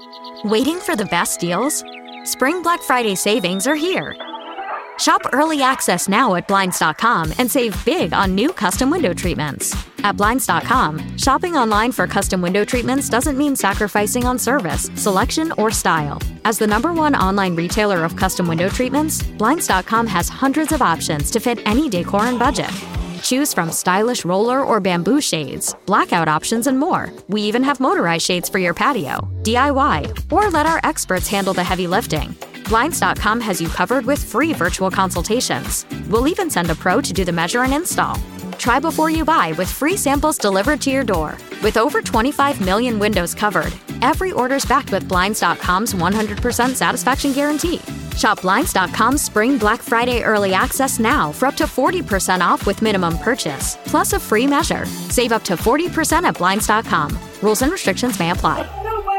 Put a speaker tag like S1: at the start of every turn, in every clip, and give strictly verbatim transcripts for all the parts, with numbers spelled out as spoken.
S1: Waiting for the best deals? Spring Black Friday savings are here. Shop early access now at Blinds dot com and save big on new custom window treatments. At Blinds dot com, shopping online for custom window treatments doesn't mean sacrificing on service, selection, or style. As the number one online retailer of custom window treatments, Blinds dot com has hundreds of options to fit any decor and budget. Choose from stylish roller or bamboo shades, blackout options, and more. We even have motorized shades for your patio, D I Y, or let our experts handle the heavy lifting. Blinds dot com has you covered with free virtual consultations. We'll even send a pro to do the measure and install. Try before you buy with free samples delivered to your door. With over twenty-five million windows covered, every order's backed with Blinds dot com's one hundred percent satisfaction guarantee. Shop Blinds dot com's Spring Black Friday Early Access now for up to forty percent off with minimum purchase, plus a free measure. Save up to forty percent at Blinds dot com. Rules and restrictions may apply.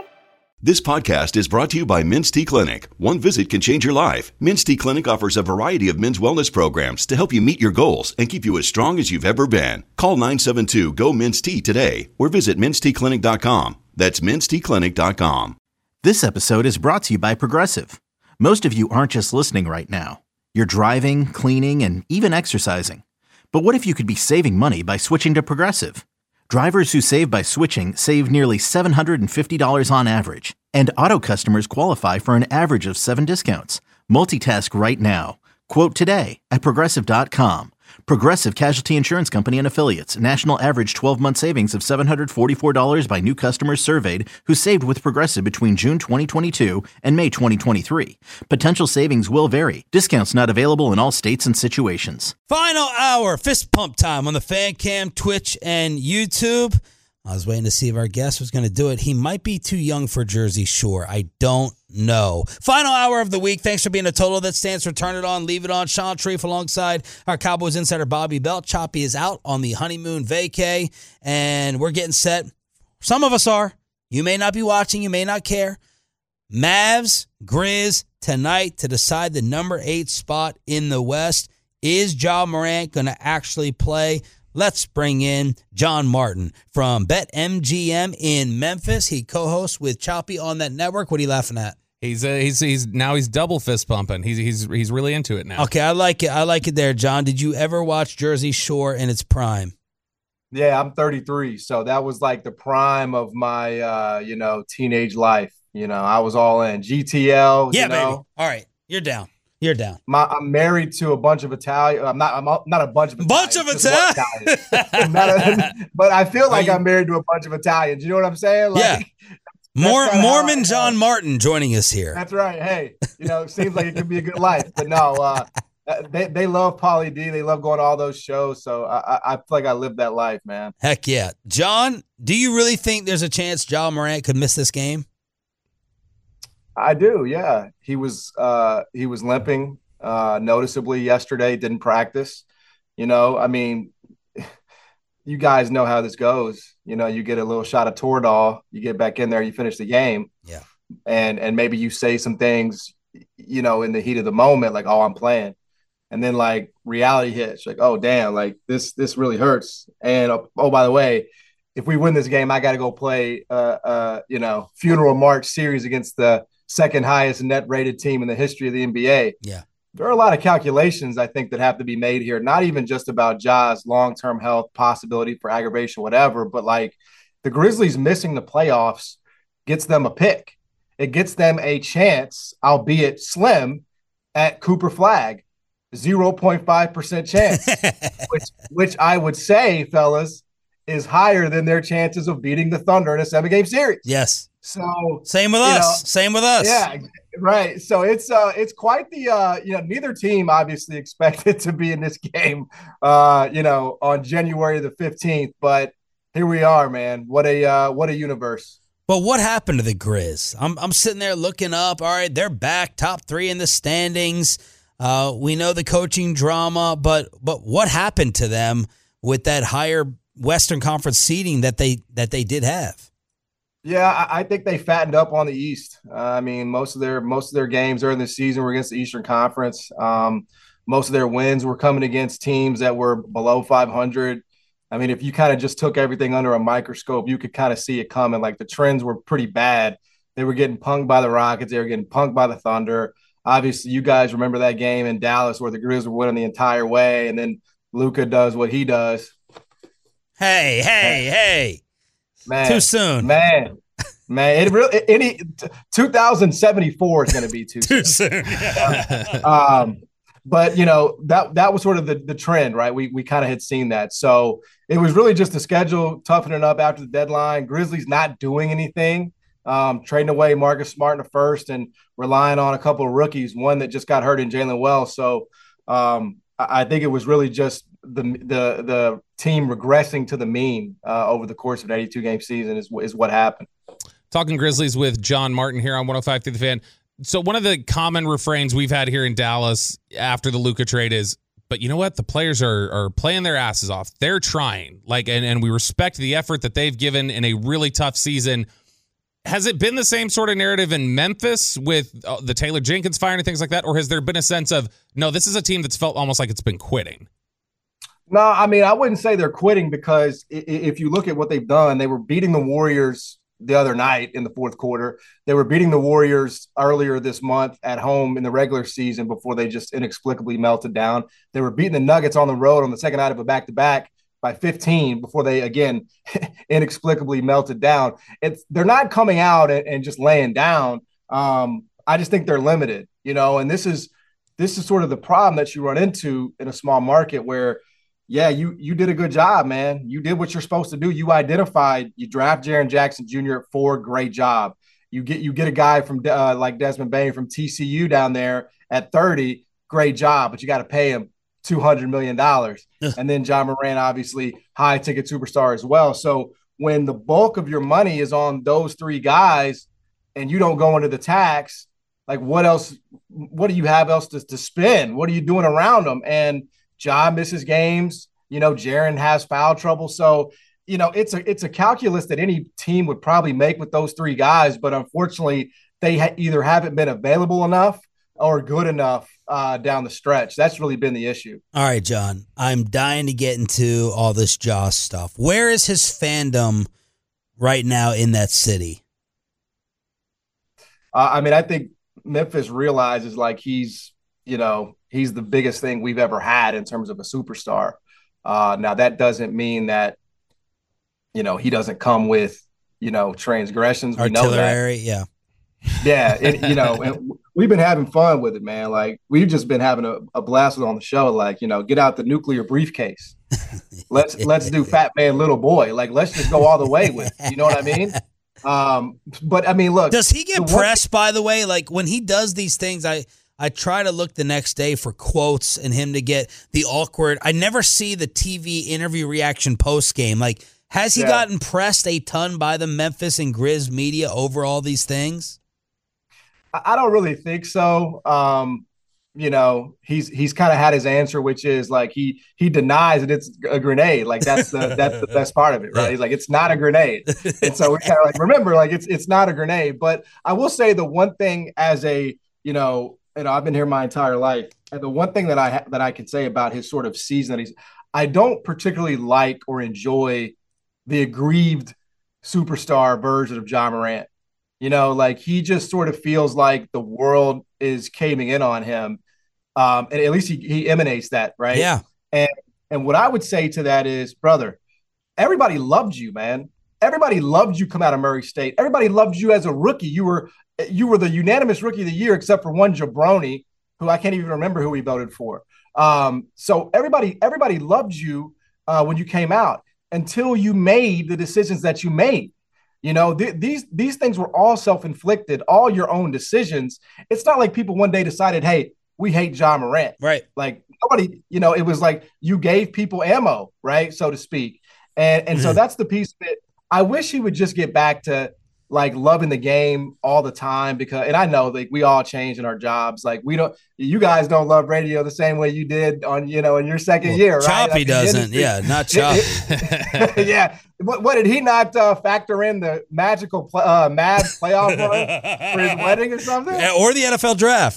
S2: This podcast is brought to you by Men's T Clinic. One visit can change your life. Men's T Clinic offers a variety of men's wellness programs to help you meet your goals and keep you as strong as you've ever been. Call nine seven two, G O, Men's T today or visit mens t clinic dot com. That's mens t clinic dot com.
S3: This episode is brought to you by Progressive. Most of you aren't just listening right now. You're driving, cleaning, and even exercising. But what if you could be saving money by switching to Progressive? Drivers who save by switching save nearly seven hundred fifty dollars on average. And auto customers qualify for an average of seven discounts. Multitask right now. Quote today at progressive dot com. Progressive Casualty Insurance Company and Affiliates. National average twelve-month savings of seven hundred forty-four dollars by new customers surveyed who saved with Progressive between June twenty twenty-two and May twenty twenty-three. Potential savings will vary. Discounts not available in all states and situations.
S4: Final hour, fist pump time on the Fan Cam, Twitch, and YouTube. I was waiting to see if our guest was going to do it. He might be too young for Jersey Shore. I don't know. Final hour of the week. Thanks for being a total that stands for Turn It On, Leave It On. Sean Treef alongside our Cowboys insider Bobby Belt. Choppy is out on the honeymoon vacay, and we're getting set. Some of us are. You may not be watching. You may not care. Mavs, Grizz tonight to decide the number eight spot in the West. Is Ja Morant going to actually play? Let's bring in John Martin from BetMGM in Memphis. He co-hosts with Choppy on that network. What are you laughing at?
S5: He's uh, he's he's now he's double fist pumping. He's he's he's really into it now.
S4: Okay, I like it. I like it there, John. Did you ever watch Jersey Shore in its prime?
S6: Yeah, I'm thirty-three, so that was like the prime of my uh, you know, teenage life. You know, I was all in. G T L.
S4: Yeah,
S6: you know?
S4: baby. All right, you're down. You're down.
S6: My, I'm married to a bunch of Italian. I'm not. I'm not a bunch of
S4: bunch
S6: Italians,
S4: of Italian.
S6: Italian. Not a, but I feel like I'm married to a bunch of Italians. You know what I'm saying? Like,
S4: yeah. More Mormon John Martin joining us here.
S6: That's right. Hey, you know, it seems like it could be a good life, but no. Uh, they they love Pauly D. They love going to all those shows. So I I feel like I lived that life, man.
S4: Heck yeah, John. Do you really think there's a chance Ja Morant could miss this game?
S6: I do, yeah. He was uh, he was limping uh, noticeably yesterday, didn't practice. You know, I mean, you guys know how this goes. You know, you get a little shot of Toradol, you get back in there, you finish the game.
S4: Yeah. And
S6: and maybe you say some things, you know, in the heat of the moment, like, oh, I'm playing. And then, like, reality hits. Like, oh, damn, like, this this really hurts. And, oh, oh by the way, if we win this game, I got to go play, uh, uh, you know, funeral march series against the second highest net rated team in the history of the N B A.
S4: Yeah.
S6: There are a lot of calculations, I think, that have to be made here, not even just about Ja's long-term health, possibility for aggravation, whatever, but like the Grizzlies missing the playoffs gets them a pick. It gets them a chance, albeit slim, at Cooper Flag, zero point five percent chance, which, which I would say, fellas, is higher than their chances of beating the Thunder in a seven-game series.
S4: Yes.
S6: So
S4: same with us. Know, same with us.
S6: Yeah, right. So it's uh it's quite the uh you know, neither team obviously expected to be in this game uh you know on January the fifteenth, but here we are, man. What a uh what a universe.
S4: But what happened to the Grizz? I'm I'm sitting there looking up. All right, they're back, top three in the standings. Uh, we know the coaching drama, but but what happened to them with that higher Western Conference seeding that they that they did have?
S6: Yeah, I think they fattened up on the East. Uh, I mean, most of their most of their games during the season were against the Eastern Conference. Um, most of their wins were coming against teams that were below five hundred. I mean, if you kind of just took everything under a microscope, you could kind of see it coming. Like the trends were pretty bad They were getting punked by the Rockets. They were getting punked by the Thunder. Obviously, you guys remember that game in Dallas where the Grizz were winning the entire way, and then Luka does what he does.
S4: Hey, hey, hey.
S6: Man,
S4: too soon.
S6: Man, man. It really any two thousand seventy-four is going to be too,
S4: too
S6: soon.
S4: soon. Yeah.
S6: um, but, you know, that that was sort of the, the trend, right? We we kind of had seen that. So it was really just the schedule toughening up after the deadline. Grizzlies not doing anything, um, trading away Marcus Smart in the first and relying on a couple of rookies, one that just got hurt in Jalen Wells. So um, I, I think it was really just the the the team regressing to the mean uh, over the course of an eighty-two game season is, is what happened.
S5: Talking Grizzlies with John Martin here on one oh five through the Fan. So one of the common refrains we've had here in Dallas after the Luka trade is, but you know what? The players are are playing their asses off. They're trying. Like, and, and we respect the effort that they've given in a really tough season. Has it been the same sort of narrative in Memphis with uh, the Taylor Jenkins firing and things like that? Or has there been a sense of, no, this is a team that's felt almost like it's been quitting?
S6: No, I mean, I wouldn't say they're quitting because if you look at what they've done, they were beating the Warriors the other night in the fourth quarter. They were beating the Warriors earlier this month at home in the regular season before they just inexplicably melted down. They were beating the Nuggets on the road on the second night of a back-to-back by fifteen before they, again, inexplicably melted down. It's they're not coming out and, and just laying down. Um, I just think they're limited, you know, and this is this is sort of the problem that you run into in a small market where, yeah, you you did a good job, man. You did what you're supposed to do. You identified, you draft Jaren Jackson Junior at four, great job. You get you get a guy from uh, like Desmond Bane from T C U down there at thirty, great job, but you got to pay him two hundred million dollars. And then Ja Morant, obviously, high ticket superstar as well. So when the bulk of your money is on those three guys and you don't go into the tax, like what else, what do you have else to, to spend? What are you doing around them? And Ja misses games, you know, Jaren has foul trouble. So, you know, it's a it's a calculus that any team would probably make with those three guys. But unfortunately, they ha- either haven't been available enough or good enough uh, down the stretch. That's really been the issue.
S4: All right, John, I'm dying to get into all this Ja stuff. Where is his fandom right now in that city?
S6: Uh, I mean, I think Memphis realizes like he's, you know, he's the biggest thing we've ever had in terms of a superstar. Uh, now, that doesn't mean that, you know, he doesn't come with, you know, transgressions. We know that.
S4: Artillery, yeah.
S6: Yeah, it, you know, and we've been having fun with it, man. Like, we've just been having a, a blast on the show. Like, you know, get out the nuclear briefcase. Let's let's do Fat Man, Little Boy. Like, let's just go all the way with it. You know what I mean? Um, but, I mean, look.
S4: Does he get
S6: the
S4: pressed,
S6: one-
S4: by the way? Like, when he does these things, I – I try to look the next day for quotes and him to get the awkward. I never see the T V interview reaction post game. Like, has he yeah. gotten pressed a ton by the Memphis and Grizz media over all these things?
S6: I don't really think so. Um, you know, he's he's kind of had his answer, which is like he he denies that it's a grenade. Like that's the that's the best part of it, right? He's like, it's not a grenade, and so we're kind of like, remember, like it's it's not a grenade. But I will say the one thing as a you know. You know, I've been here my entire life, and the one thing that I ha- that I can say about his sort of season that he's, I don't particularly like or enjoy the aggrieved superstar version of Ja Morant. You know, like he just sort of feels like the world is caving in on him, um, and at least he he emanates that, right?
S4: Yeah.
S6: And and what I would say to that is, brother, everybody loved you, man. Everybody loved you come out of Murray State. Everybody loved you as a rookie. You were you were the unanimous rookie of the year, except for one jabroni, who I can't even remember who he voted for. Um, so everybody everybody loved you uh, when you came out until you made the decisions that you made. You know, th- these these things were all self-inflicted, all your own decisions. It's not like people one day decided, hey, we hate Ja Morant.
S4: Right.
S6: Like nobody, you know, it was like you gave people ammo, right, so to speak. And and mm-hmm. so that's the piece of it. I wish he would just get back to like loving the game all the time because, and I know like we all change in our jobs. Like we don't, you guys don't love radio the same way you did on, you know, in your second
S4: well,
S6: year, right?
S4: Choppy
S6: like
S4: doesn't. Yeah. Not Choppy.
S6: yeah. What, what did he not uh, factor in the magical, uh, mad playoff run for his wedding or something?
S4: Or the N F L draft.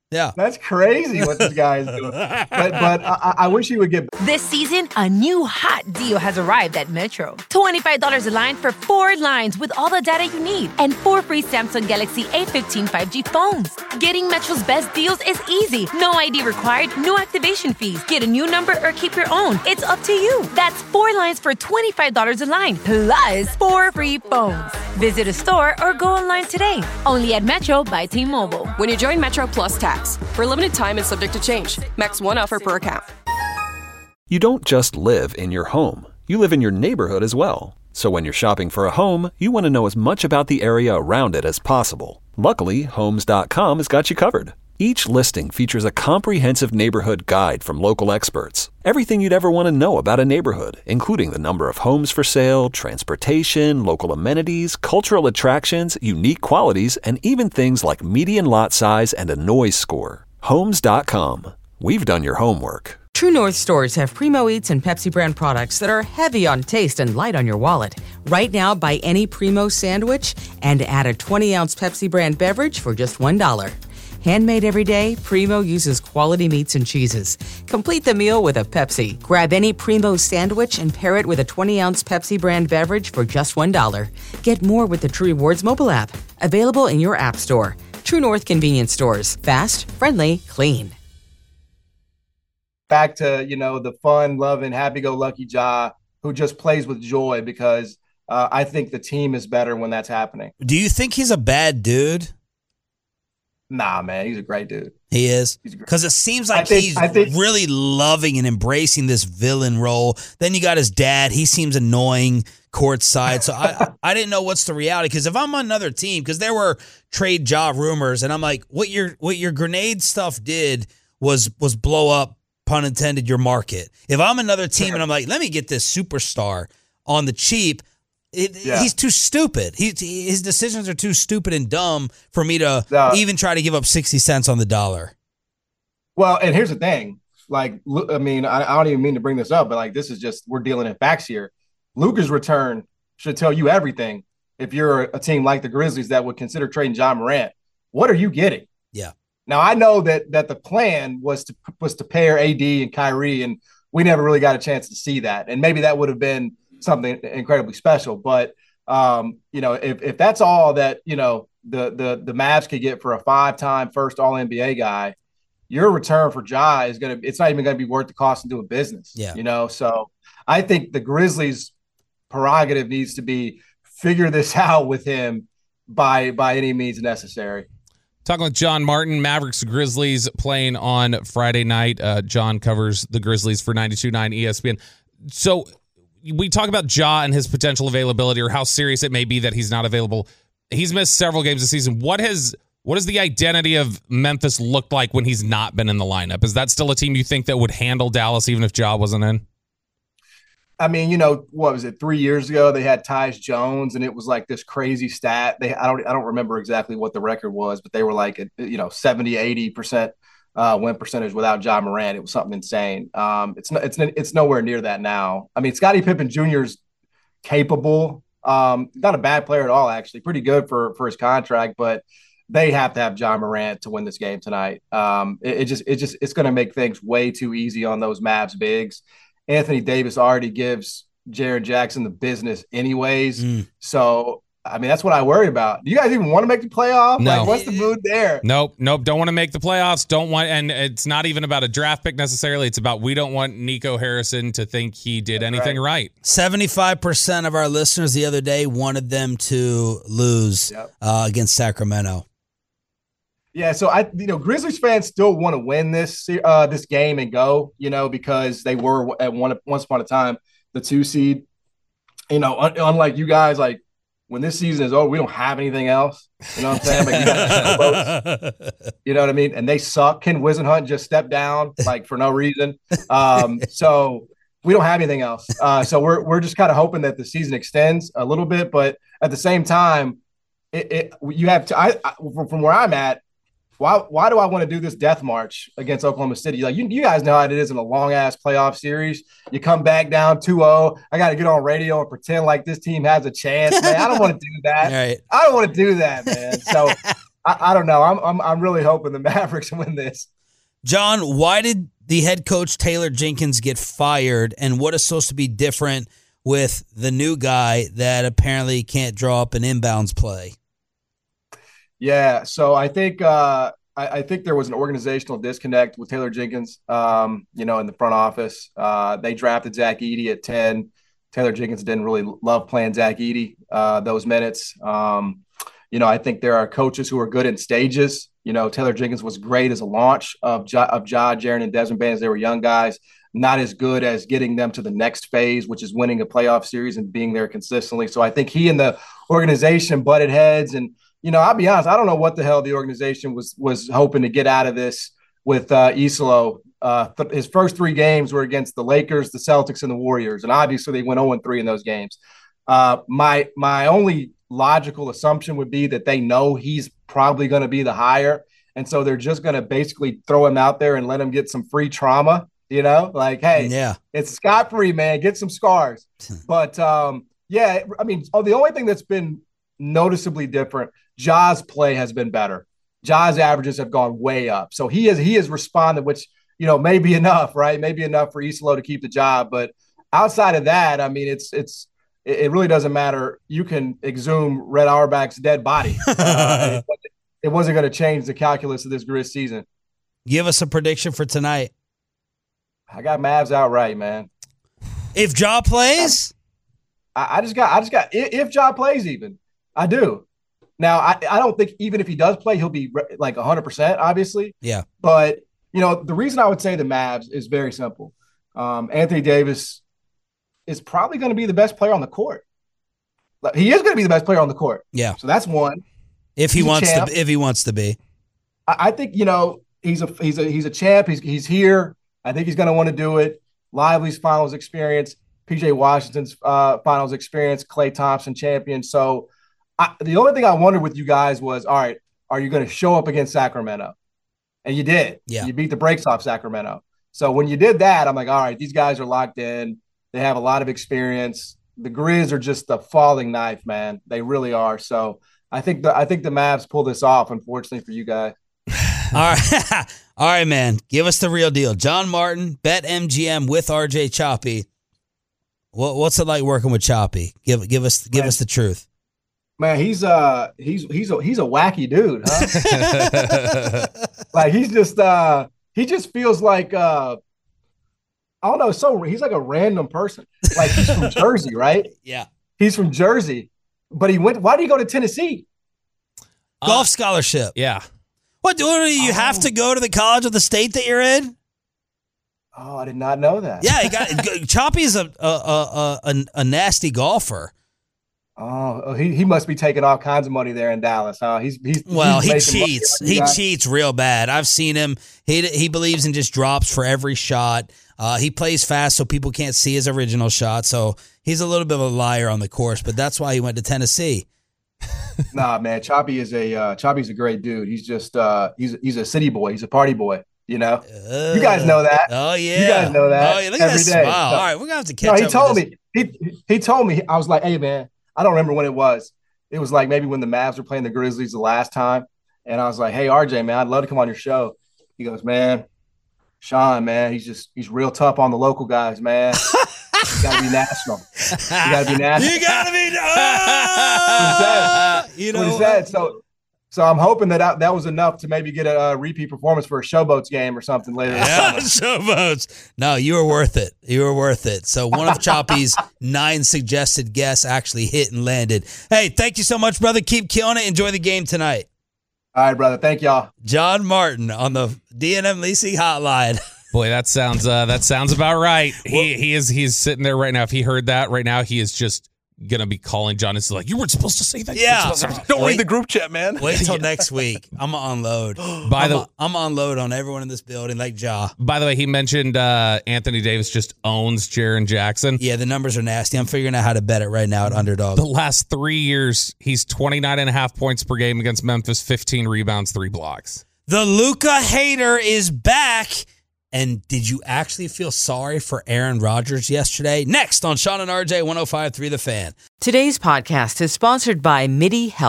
S4: Yeah.
S6: That's crazy what this guy is doing. But but I, I wish he would get.
S7: This season, a new hot deal has arrived at Metro. twenty-five dollars a line for four lines with all the data you need and four free Samsung Galaxy A fifteen five G phones. Getting Metro's best deals is easy. No I D required, no activation fees. Get a new number or keep your own. It's up to you. That's four lines for twenty-five dollars a line, plus four free phones. Visit a store or go online today. Only at Metro by T-Mobile.
S8: When you join Metro Plus Tax, for a limited time and subject to change. Max one offer per account.
S9: You don't just live in your home. You live in your neighborhood as well. So when you're shopping for a home, you want to know as much about the area around it as possible. Luckily, Homes dot com has got you covered. Each listing features a comprehensive neighborhood guide from local experts. Everything you'd ever want to know about a neighborhood, including the number of homes for sale, transportation, local amenities, cultural attractions, unique qualities, and even things like median lot size and a noise score. Homes dot com. We've done your homework.
S10: True North stores have Primo Eats and Pepsi brand products that are heavy on taste and light on your wallet. Right now, buy any Primo sandwich and add a twenty ounce Pepsi brand beverage for just one dollar. Handmade every day, Primo uses quality meats and cheeses. Complete the meal with a Pepsi. Grab any Primo sandwich and pair it with a twenty ounce Pepsi brand beverage for just one dollar. Get more with the True Rewards mobile app. Available in your app store. True North convenience stores. Fast, friendly, clean.
S6: Back to, you know, the fun, loving, happy-go-lucky Ja, who just plays with joy because uh, I think the team is better when that's happening.
S4: Do you think he's a bad dude?
S6: Nah, man, he's a great dude.
S4: He is? Because it seems like
S6: think,
S4: he's
S6: think,
S4: really loving and embracing this villain role. Then you got his dad. He seems annoying courtside. So I, I didn't know what's the reality. Because if I'm on another team, because there were trade Ja rumors, and I'm like, what your what your grenade stuff did was was blow up, pun intended, your market. If I'm another team and I'm like, let me get this superstar on the cheap, It, yeah. he's too stupid. He, his decisions are too stupid and dumb for me to uh, even try to give up sixty cents on the dollar.
S6: Well, and here's the thing. Like, I mean, I, I don't even mean to bring this up, but like, this is just, we're dealing in facts here. Luka's return should tell you everything. If you're a team like the Grizzlies that would consider trading Ja Morant, what are you getting?
S4: Yeah.
S6: Now, I know that that the plan was to was to pair A D and Kyrie, and we never really got a chance to see that. And maybe that would have been something incredibly special. But, um, you know, if, if that's all that, you know, the, the, the Mavs could get for a five-time first all N B A guy, your return for Ja is going to – it's not even going to be worth the cost of doing business.
S4: Yeah.
S6: You know, so I think the Grizzlies' prerogative needs to be figure this out with him by by any means necessary.
S5: Talking with John Martin, Mavericks Grizzlies playing on Friday night. Uh, John covers the Grizzlies for ninety-two point nine E S P N. So – we talk about Ja and his potential availability or how serious it may be that he's not available. He's missed several games this season. What has what has the identity of Memphis looked like when he's not been in the lineup? Is that still a team you think that would handle Dallas even if Ja wasn't in?
S6: I mean, you know, what was it? Three years ago, they had Tyus Jones, and it was like this crazy stat. They I don't I don't remember exactly what the record was, but they were like, you know, seventy, eighty percent Uh, win percentage without Ja Morant. It was something insane. Um, it's not, it's it's nowhere near that now. I mean, Scottie Pippen Junior is capable. Um, not a bad player at all, actually. Pretty good for for his contract, but they have to have Ja Morant to win this game tonight. Um, it, it just it just it's going to make things way too easy on those Mavs bigs. Anthony Davis already gives Jaren Jackson the business, anyways. Mm. So. I mean, that's what I worry about. Do you guys even want to make the playoffs?
S5: No.
S6: Like, what's the mood there?
S5: Nope, nope. Don't want to make the playoffs. Don't want, and it's not even about a draft pick necessarily. It's about we don't want Nico Harrison to think he did that's anything right.
S4: seventy-five percent of our listeners the other day wanted them to lose yep. uh, against Sacramento.
S6: Yeah, so I, you know, Grizzlies fans still want to win this uh, this game and go, you know, because they were at one once upon a time the two seed. You know, un- unlike you guys, like. When this season is over, we don't have anything else. You know what I'm saying? Like, you, got you know what I mean? And they suck. Ken Wisenhunt just stepped down, like, for no reason. Um, so we don't have anything else. Uh, so we're we're just kind of hoping that the season extends a little bit. But at the same time, it, it you have to. I, I from where I'm at. Why why do I want to do this death march against Oklahoma City? Like you, you guys know how it is in a long-ass playoff series. You come back down two oh. I got to get on radio and pretend like this team has a chance, man. I don't want to do that.
S4: Right.
S6: I don't want to do that, man. So I, I don't know. I'm, I'm I'm really hoping the Mavericks win this.
S4: John, why did the head coach Taylor Jenkins get fired, and what is supposed to be different with the new guy that apparently can't draw up an inbounds play?
S6: Yeah, so I think uh, I, I think there was an organizational disconnect with Taylor Jenkins. Um, you know, in the front office, uh, they drafted Zach Edey at ten. Taylor Jenkins didn't really love playing Zach Edey uh, those minutes. Um, you know, I think there are coaches who are good in stages. You know, Taylor Jenkins was great as a launch of Ja, of Ja, Jaren, and Desmond Bane as they were young guys. Not as good as getting them to the next phase, which is winning a playoff series and being there consistently. So I think he and the organization butted heads. And, you know, I'll be honest, I don't know what the hell the organization was was hoping to get out of this with uh, Isolo. Uh, th- his first three games were against the Lakers, the Celtics, and the Warriors. And obviously they went oh and three in those games. Uh, my my only logical assumption would be that they know he's probably going to be the hire. And so they're just going to basically throw him out there and let him get some free trauma, you know, like, hey,
S4: yeah, it's
S6: scot-free, man, get some scars. But um, yeah, I mean, oh, the only thing that's been noticeably different, Ja's play has been better. Ja's averages have gone way up. So he has, he has responded, which, you know, may be enough, right? Maybe enough for Isolo to keep the job. But outside of that, I mean, it's, it's, it really doesn't matter. You can exhume Red Auerbach's dead body. Uh, it, it wasn't going to change the calculus of this Grizz season.
S4: Give us a prediction for tonight.
S6: I got Mavs outright, man.
S4: If Ja plays,
S6: I, I just got. I just got. If, if Ja plays, even I do. Now, I, I don't think even if he does play, he'll be re- like one hundred percent, obviously.
S4: Yeah.
S6: But you know, the reason I would say the Mavs is very simple. Um, Anthony Davis is probably going to be the best player on the court. He is going to be the best player on the court.
S4: Yeah.
S6: So that's one.
S4: If he he's wants to, if he wants to be,
S6: I, I think you know he's a he's a he's a champ. He's he's here. I think he's going to want to do it. Lively's finals experience, P J Washington's uh, finals experience, Klay Thompson champion. So I, the only thing I wondered with you guys was, all right, are you going to show up against Sacramento? And you did.
S4: Yeah.
S6: You beat the brakes off Sacramento. So when you did that, I'm like, all right, these guys are locked in. They have a lot of experience. The Grizz are just a falling knife, man. They really are. So I think the I think the Mavs pull this off, unfortunately for you guys.
S4: All right. All right, man. Give us the real deal. John Martin, BetMGM with R J Choppy. What, what's it like working with Choppy? Give give us give man, us the truth.
S6: Man, he's uh he's he's a he's a wacky dude, huh? Like he's just uh he just feels like uh I don't know, so he's like a random person. Like he's from Jersey, right?
S4: Yeah.
S6: He's from Jersey. But he went why did he go to Tennessee?
S4: Golf uh, scholarship.
S5: Yeah.
S4: What do you oh. have to go to the college of the state that you're in?
S6: Oh, I did not know that.
S4: Yeah, he got Choppy's a a, a a a nasty golfer.
S6: Oh, he he must be taking all kinds of money there in Dallas, huh? He's he's
S4: well,
S6: he's
S4: he cheats. He guy. cheats real bad. I've seen him. He he believes in just drops for every shot. Uh, he plays fast so people can't see his original shot. So he's a little bit of a liar on the course, but that's why he went to Tennessee.
S6: Nah, man, Choppy is a uh, Choppy's a great dude. He's just uh, he's he's a city boy. He's a party boy. You know, uh, you guys know that.
S4: Oh yeah,
S6: you guys know that.
S4: Oh yeah, look at that
S6: day.
S4: smile.
S6: So,
S4: all right, we're gonna have to catch
S6: no, he
S4: up.
S6: Told
S4: with
S6: me, he he told me. I was like, hey man, I don't remember when it was. It was like maybe when the Mavs were playing the Grizzlies the last time, and I was like, hey R J, man, I'd love to come on your show. He goes, man, Sean, man, he's just he's real tough on the local guys, man. You gotta be national. You gotta be national.
S4: You gotta be.
S6: Oh!
S4: You know
S6: what he said. So, so I'm hoping that I, that was enough to maybe get a, a repeat performance for a Showboats game or something later.
S4: Yeah, Showboats. No, you were worth it. You were worth it. So one of Choppy's nine suggested guests actually hit and landed. Hey, thank you so much, brother. Keep killing it. Enjoy the game tonight.
S6: All right, brother. Thank y'all.
S4: John Martin on the D N M Leasing Hotline.
S5: Boy, that sounds uh, that sounds about right. He he is he's sitting there right now. If he heard that right now, he is just gonna be calling John. It's like, you weren't supposed to say that.
S4: Yeah,
S11: don't
S4: wait,
S11: read the group chat, man.
S4: Wait until next week. I'm gonna unload.
S5: By
S4: I'm
S5: the
S4: a, I'm gonna unload on everyone in this building, like Ja.
S5: By the way, he mentioned uh, Anthony Davis just owns Jaren Jackson.
S4: Yeah, the numbers are nasty. I'm figuring out how to bet it right now at Underdog.
S5: The last three years, he's twenty-nine and a half points per game against Memphis, fifteen rebounds, three blocks.
S4: The Luka hater is back. And did you actually feel sorry for Aaron Rodgers yesterday? Next on Sean and R J, one oh five point three The Fan.
S10: Today's podcast is sponsored by MIDI Health.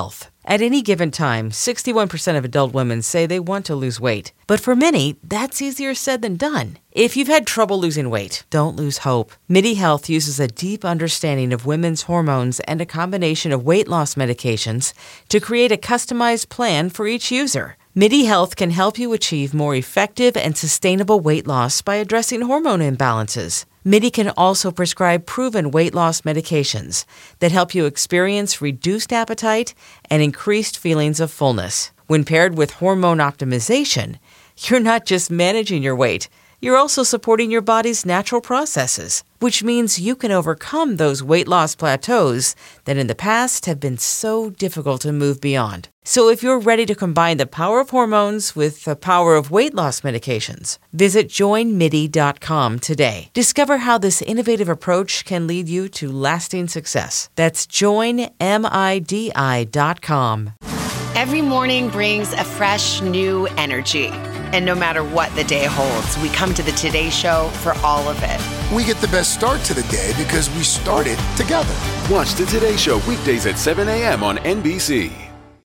S10: At any given time, sixty-one percent of adult women say they want to lose weight. But for many, that's easier said than done. If you've had trouble losing weight, don't lose hope. MIDI Health uses a deep understanding of women's hormones and a combination of weight loss medications to create a customized plan for each user. MIDI Health can help you achieve more effective and sustainable weight loss by addressing hormone imbalances. MIDI can also prescribe proven weight loss medications that help you experience reduced appetite and increased feelings of fullness. When paired with hormone optimization, you're not just managing your weight, you're also supporting your body's natural processes, which means you can overcome those weight loss plateaus that in the past have been so difficult to move beyond. So if you're ready to combine the power of hormones with the power of weight loss medications, visit join midi dot com today. Discover how this innovative approach can lead you to lasting success. That's join midi dot com.
S11: Every morning brings a fresh, new energy. And no matter what the day holds, we come to the Today Show for all of it.
S12: We get the best start to the day because we started together.
S13: Watch the Today Show weekdays at seven a.m. on N B C.